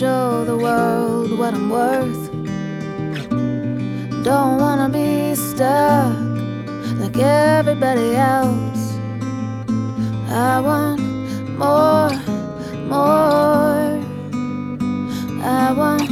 show the world what I'm worth. Don't wanna be stuck like everybody else. I want more, more. I want